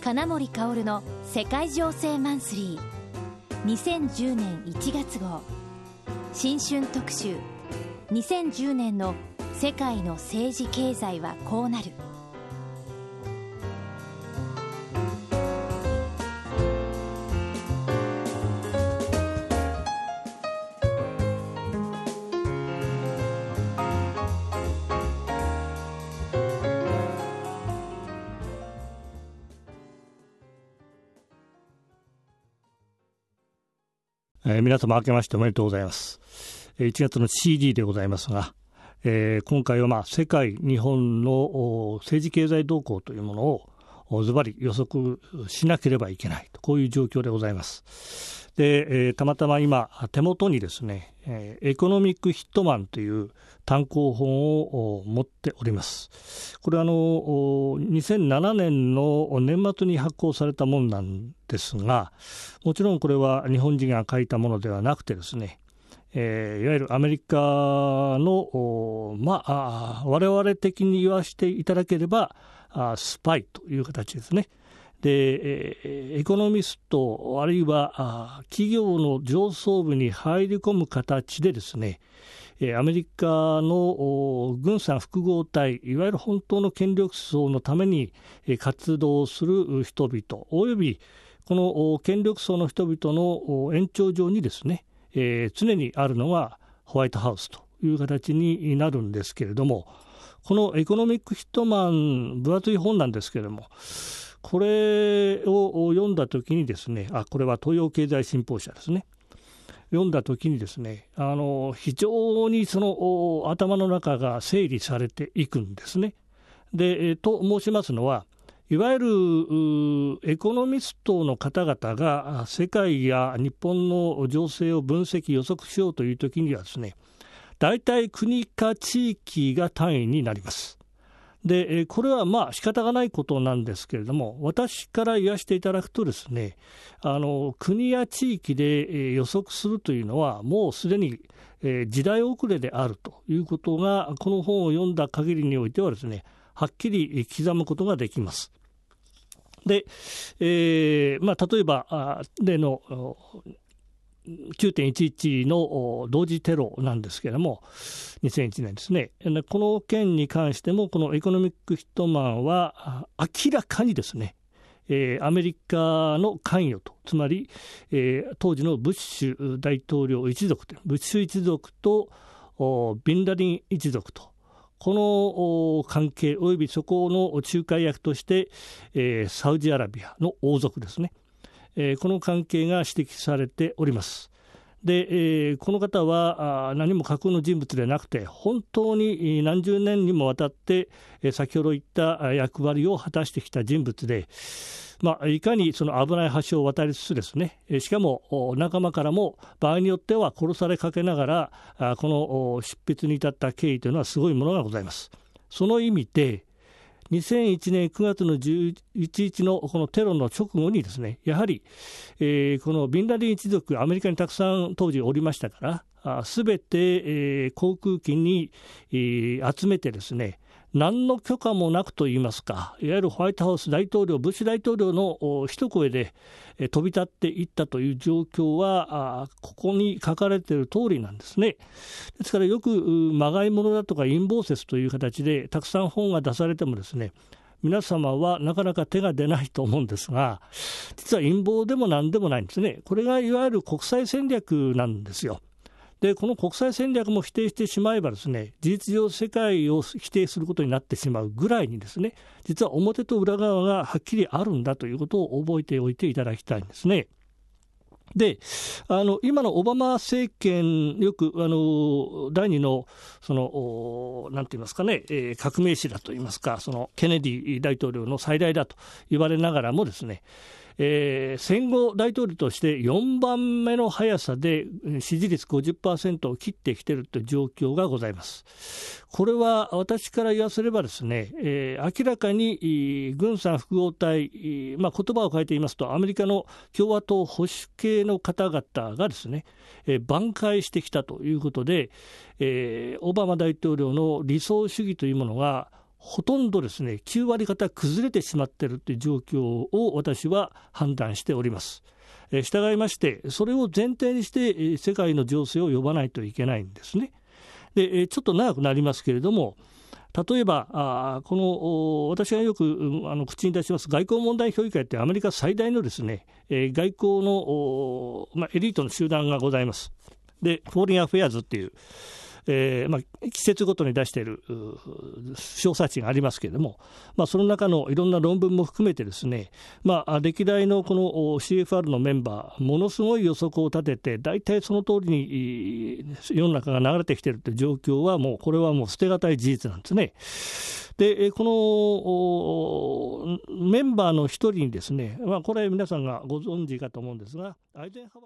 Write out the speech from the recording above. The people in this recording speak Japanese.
金森薫の世界情勢マンスリー2010年1月号新春特集、2010年の世界の政治経済はこうなる。 皆様明けましておめでとうございます。1月の CD でございますが、今回は世界日本の政治経済動向というものをズバリ予測しなければいけないと、こういう状況でございます。で、たまたま今手元にですね、エコノミックヒットマンという単行本を持っております。これは2007年の年末に発行されたものなんですが、もちろんこれは日本人が書いたものではなくてですね、いわゆるアメリカの我々的に言わせていただければスパイという形ですね。で、エコノミストあるいは企業の上層部に入り込む形でですね、アメリカの軍産複合体、いわゆる本当の権力層のために活動する人々およびこの権力層の人々の延長上にですね、常にあるのがホワイトハウスという形になるんですけれども、このエコノミックヒットマン、分厚い本なんですけれども、これを読んだときにですね、これは東洋経済新報社ですね、読んだときにですね、非常にその頭の中が整理されていくんですね。で、と申しますのは、いわゆるエコノミストの方々が世界や日本の情勢を分析予測しようというときにはですね、大体国か地域が単位になります。で、これは仕方がないことなんですけれども、私から言わせていただくとですね、国や地域で予測するというのはもうすでに時代遅れであるということが、この本を読んだ限りにおいてはですね、はっきり刻むことができます。で、例えば例の9.11 の同時テロなんですけれども、2001年ですね、この件に関してもこのエコノミックヒットマンは明らかにですね、アメリカの関与と、つまり、当時のブッシュ大統領一族と、ブッシュ一族とビンラディン一族と、この関係およびそこの仲介役として、サウジアラビアの王族ですね、この関係が指摘されております。で、この方は何も架空の人物でなくて、本当に何十年にもわたって先ほど言った役割を果たしてきた人物で、いかにその危ない橋を渡りつつですね、しかも仲間からも場合によっては殺されかけながらこの執筆に至った経緯というのはすごいものがございます。その意味で2001年9月の11日のこのテロの直後にですね、やはり、このビンラディン一族、アメリカにたくさん当時おりましたから、すべて、航空機に、集めてですね、何の許可もなくといいますか、いわゆるホワイトハウス大統領、ブッシュ大統領の一声で飛び立っていったという状況はここに書かれている通りなんですね。ですからよくまがいものだとか陰謀説という形でたくさん本が出されてもですね、皆様はなかなか手が出ないと思うんですが、実は陰謀でも何でもないんですね。これがいわゆる国際戦略なんですよ。で、この国際戦略も否定してしまえばですね、事実上世界を否定することになってしまうぐらいにですね、実は表と裏側がはっきりあるんだということを覚えておいていただきたいんですね。で、今のオバマ政権、よく第二のなんて言いますかね、革命史だと言いますか、そのケネディ大統領の再来だと言われながらもですね、戦後大統領として4番目の速さで支持率 50% を切ってきているという状況がございます。これは私から言わせればですね、明らかに軍産複合体、言葉を変えて言いますとアメリカの共和党保守系の方々がですね、挽回してきたということで、オバマ大統領の理想主義というものがほとんどですね9割方崩れてしまっているという状況を私は判断しております。従いましてそれを前提にして世界の情勢を呼ばないといけないんですね。でちょっと長くなりますけれども、例えばこの私がよく口に出します外交問題評議会ってアメリカ最大のですね外交のエリートの集団がございます。でフォーリンアフェアーズっていう季節ごとに出している調査値がありますけれども、その中のいろんな論文も含めてですね、歴代のこの CFR のメンバーものすごい予測を立てて大体その通りに世の中が流れてきているという状況はもうこれはもう捨てがたい事実なんですね。でこのメンバーの一人にですね、これ皆さんがご存知かと思うんですがアイゼンハワー